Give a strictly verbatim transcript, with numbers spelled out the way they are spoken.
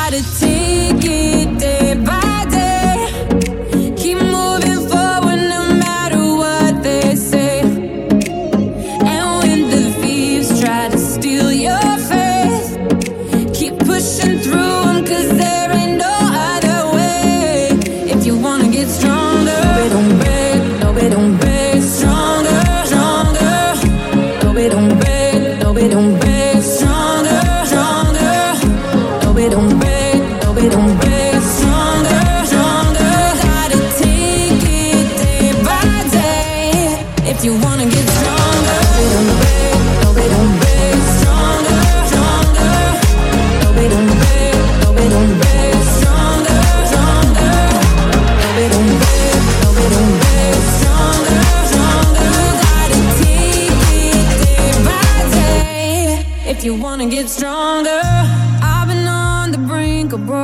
Gotta take it day by day. Keep moving forward no matter what they say. And when the thieves try to steal your faith, keep pushing through them, cause there ain't no other way. If you wanna get stronger, don't break, no, we don't break. Stronger, stronger, no, we don't break, no, we don't break. Stronger, stronger, no, we don't break, no, we don't break. Stronger, stronger, gotta take it day by day. If you wanna get stronger, we don't break, no, we don't break. Stronger, stronger, no, we don't break, no, we don't break. Stronger, stronger, no, we don't break, no, we don't break. Stronger, stronger, gotta take it day by day. If you wanna get stronger, I've been on the brink of broke.